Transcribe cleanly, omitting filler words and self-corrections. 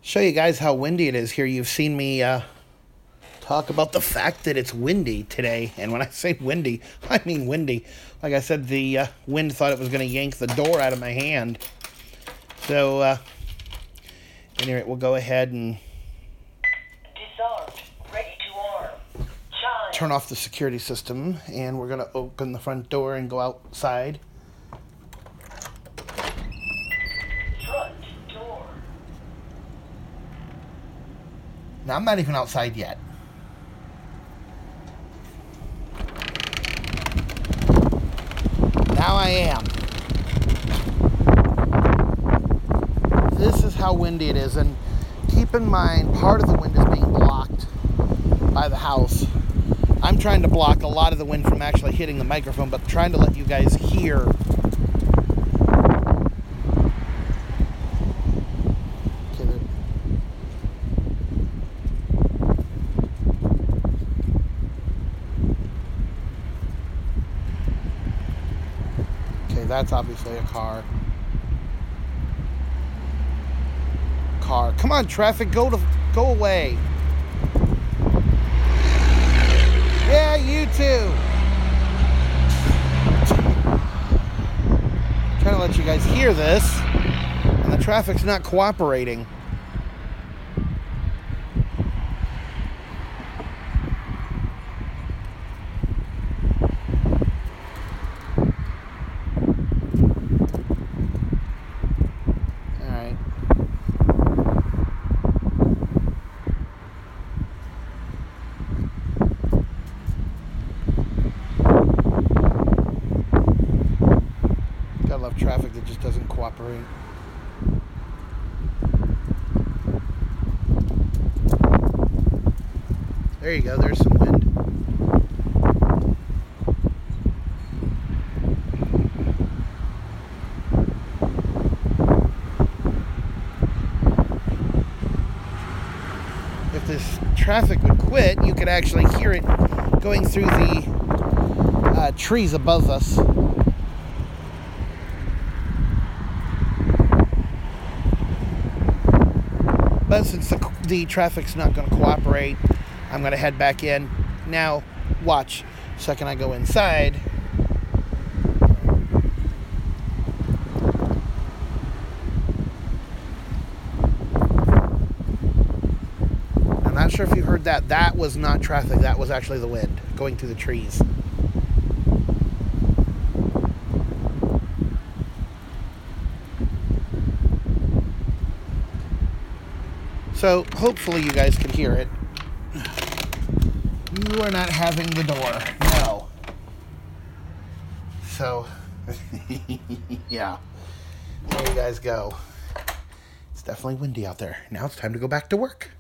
Show you guys how windy it is here. You've seen me talk about the fact that it's windy today. And when I say windy, I mean windy. Like I said, the wind thought it was going to yank the door out of my hand. So, anyway, we'll go ahead and disarmed, ready to arm. Chime. turn off the security system. And we're going to open the front door and go outside. Front door. Now, I'm not even outside yet. Now I am. This is how windy it is, and keep in mind, part of the wind is being blocked by the house. I'm trying to block a lot of the wind from actually hitting the microphone, but trying to let you guys hear. Okay, that's obviously a car. Come on, traffic, go away. Yeah, you too. Trying to let you guys hear this, and the traffic's not cooperating. Gotta love traffic that just doesn't cooperate. There you go, there's some wind. If this traffic would quit, you could actually hear it going through the trees above us. But since the traffic's not going to cooperate, I'm going to head back in. Now, watch. Second I go inside, I'm not sure if you heard that. That was not traffic. That was actually the wind going through the trees. So, hopefully you guys can hear it. You are not having the door. No. So, yeah. There you guys go. It's definitely windy out there. Now it's time to go back to work.